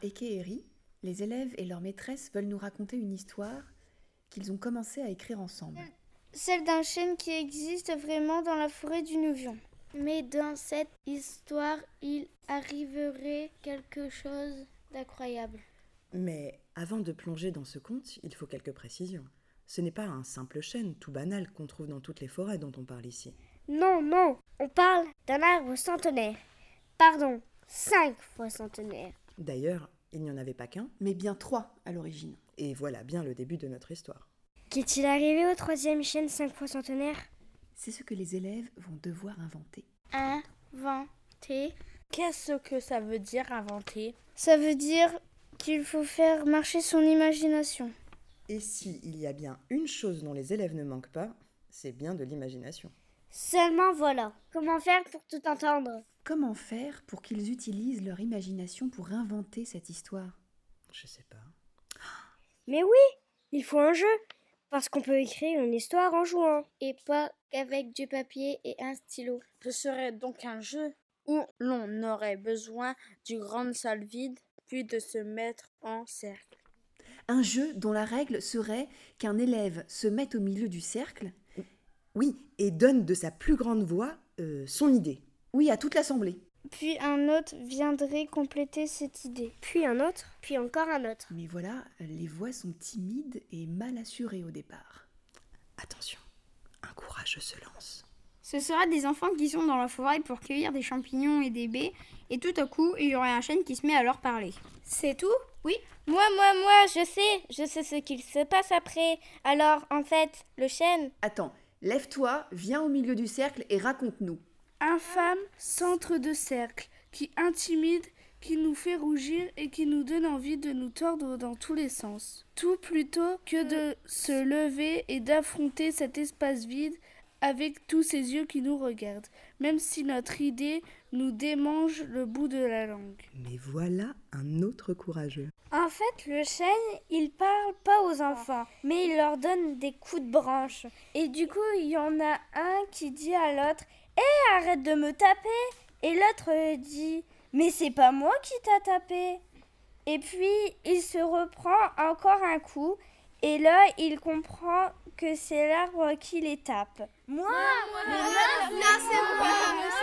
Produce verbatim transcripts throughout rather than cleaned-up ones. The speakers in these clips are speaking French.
Eke et Ri, les élèves et leur maîtresse veulent nous raconter une histoire qu'ils ont commencé à écrire ensemble. Celle d'un chêne qui existe vraiment dans la forêt du Nouvion. Mais dans cette histoire, il arriverait quelque chose d'incroyable. Mais avant de plonger dans ce conte, il faut quelques précisions. Ce n'est pas un simple chêne tout banal qu'on trouve dans toutes les forêts dont on parle ici. Non, non, on parle d'un arbre centenaire. Pardon, cinq fois centenaire. D'ailleurs, il n'y en avait pas qu'un, mais bien trois à l'origine. Et voilà bien le début de notre histoire. Qu'est-il arrivé au troisième chêne cinq fois centenaire ? C'est ce que les élèves vont devoir inventer. Inventer ? Qu'est-ce que ça veut dire inventer ? Ça veut dire qu'il faut faire marcher son imagination. Et si il y a bien une chose dont les élèves ne manquent pas, c'est bien de l'imagination. Seulement voilà, comment faire pour tout entendre ? Comment faire pour qu'ils utilisent leur imagination pour inventer cette histoire ? Je sais pas. Mais oui, il faut un jeu, parce qu'on peut écrire une histoire en jouant. Et pas qu'avec du papier et un stylo. Ce serait donc un jeu où l'on aurait besoin d'une grande salle vide, puis de se mettre en cercle. Un jeu dont la règle serait qu'un élève se mette au milieu du cercle. Oui, et donne de sa plus grande voix euh, son idée. Oui, à toute l'assemblée. Puis un autre viendrait compléter cette idée. Puis un autre, puis encore un autre. Mais voilà, les voix sont timides et mal assurées au départ. Attention, un courageux se lance. Ce sera des enfants qui sont dans la forêt pour cueillir des champignons et des baies, et tout à coup, il y aurait un chêne qui se met à leur parler. C'est tout ? Oui. Moi, moi, moi, je sais, je sais ce qu'il se passe après. Alors, en fait, le chêne... Attends, lève-toi, viens au milieu du cercle et raconte-nous. Infâme centre de cercle, qui intimide, qui nous fait rougir et qui nous donne envie de nous tordre dans tous les sens. Tout plutôt que de se lever et d'affronter cet espace vide avec tous ces yeux qui nous regardent, même si notre idée nous démange le bout de la langue. Mais voilà un autre courageux. En fait, le chêne, il parle pas aux enfants, mais il leur donne des coups de branche. Et du coup, il y en a un qui dit à l'autre « Hé, arrête de me taper !» Et l'autre dit « Mais c'est pas moi qui t'a tapé !» Et puis, il se reprend encore un coup, et là, il comprend que c'est l'arbre qui les tape. Moi, moi, moi, non, non, c'est moi,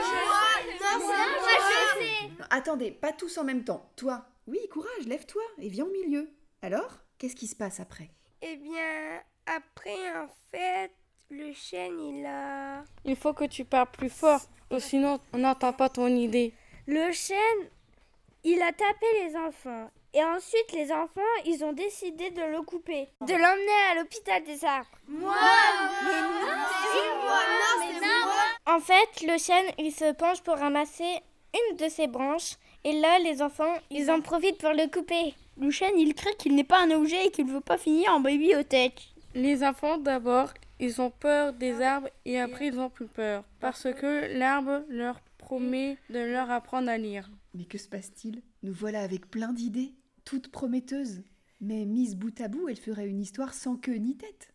moi, non, c'est moi, je sais. Attendez, pas tous en même temps. Toi, oui, courage, lève-toi et viens au milieu. Alors, qu'est-ce qui se passe après ? Eh bien, après, en fait, le chêne, il a... Il faut que tu parles plus fort, ou sinon on n'entend pas ton idée. Le chêne, il a tapé les enfants. Et ensuite, les enfants, ils ont décidé de le couper, de l'emmener à l'hôpital des arbres. Moi, mais non, c'est moi, non, c'est moi. En fait, le chêne, il se penche pour ramasser une de ses branches. Et là, les enfants, ils en profitent pour le couper. Le chêne, il crie qu'il n'est pas un objet et qu'il ne veut pas finir en bibliothèque. Les enfants, d'abord, ils ont peur des arbres et après, ils ont plus peur. Parce que l'arbre leur promet de leur apprendre à lire. Mais que se passe-t-il ? Nous voilà avec plein d'idées, toutes prometteuses. Mais mises bout à bout, elles feraient une histoire sans queue ni tête.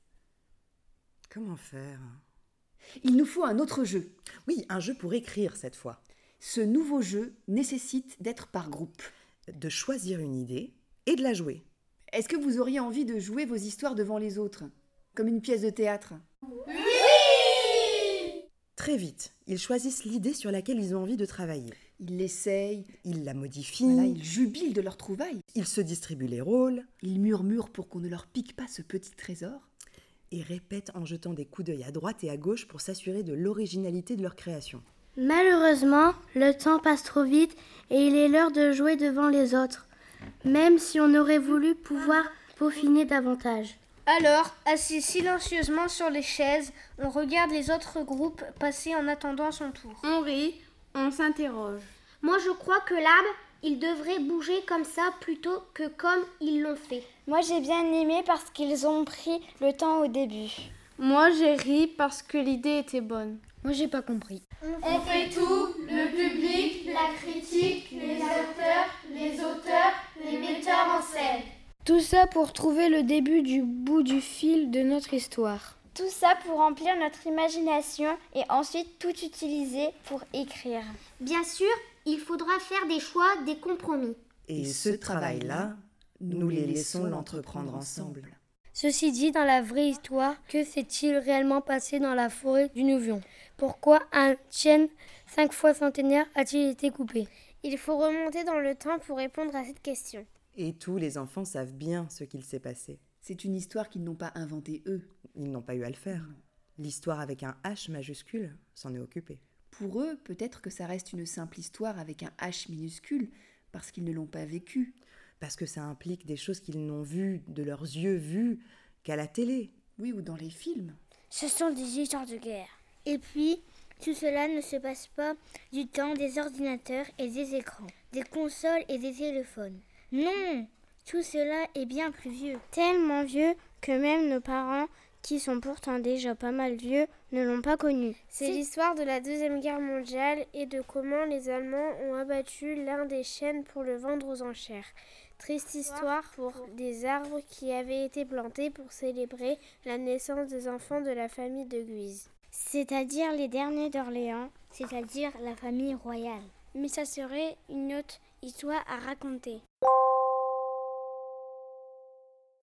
Comment faire ? Il nous faut un autre jeu. Oui, un jeu pour écrire cette fois. Ce nouveau jeu nécessite d'être par groupe. De choisir une idée et de la jouer. Est-ce que vous auriez envie de jouer vos histoires devant les autres, comme une pièce de théâtre ? Oui ! Très vite, ils choisissent l'idée sur laquelle ils ont envie de travailler. Ils l'essayent, ils la modifient, voilà, ils jubilent de leur trouvaille. Ils se distribuent les rôles, ils murmurent pour qu'on ne leur pique pas ce petit trésor, et répètent en jetant des coups d'œil à droite et à gauche pour s'assurer de l'originalité de leur création. Malheureusement, le temps passe trop vite et il est l'heure de jouer devant les autres, même si on aurait voulu pouvoir peaufiner davantage. Alors, assis silencieusement sur les chaises, on regarde les autres groupes passer en attendant son tour. On rit, on s'interroge. Moi, je crois que l'arbre, il devrait bouger comme ça plutôt que comme ils l'ont fait. Moi, j'ai bien aimé parce qu'ils ont pris le temps au début. Moi, j'ai ri parce que l'idée était bonne. Moi, j'ai pas compris. On fait tout, le public, la critique, les auteurs, les auteurs, les metteurs en scène. Tout ça pour trouver le début du bout du fil de notre histoire. Tout ça pour remplir notre imagination et ensuite tout utiliser pour écrire. Bien sûr, il faudra faire des choix, des compromis. Et ce travail-là, nous les laissons l'entreprendre ensemble. Ceci dit, dans la vraie histoire, que s'est-il réellement passé dans la forêt du Nouvion? Pourquoi un chêne cinq fois centenaire a-t-il été coupé? Il faut remonter dans le temps pour répondre à cette question. Et tous les enfants savent bien ce qu'il s'est passé. C'est une histoire qu'ils n'ont pas inventée eux. Ils n'ont pas eu à le faire. L'histoire avec un H majuscule s'en est occupée. Pour eux, peut-être que ça reste une simple histoire avec un H minuscule, parce qu'ils ne l'ont pas vécue. Parce que ça implique des choses qu'ils n'ont vues, de leurs yeux vus, qu'à la télé. Oui, ou dans les films. Ce sont des histoires de guerre. Et puis, tout cela ne se passe pas du temps des ordinateurs et des écrans, des consoles et des téléphones. Non, tout cela est bien plus vieux. Tellement vieux que même nos parents, qui sont pourtant déjà pas mal vieux, ne l'ont pas connu. C'est, C'est l'histoire de la Deuxième Guerre mondiale et de comment les Allemands ont abattu l'un des chênes pour le vendre aux enchères. Triste histoire pour des arbres qui avaient été plantés pour célébrer la naissance des enfants de la famille de Guise. C'est-à-dire les derniers d'Orléans, c'est-à-dire la famille royale. Mais ça serait une autre histoire à raconter.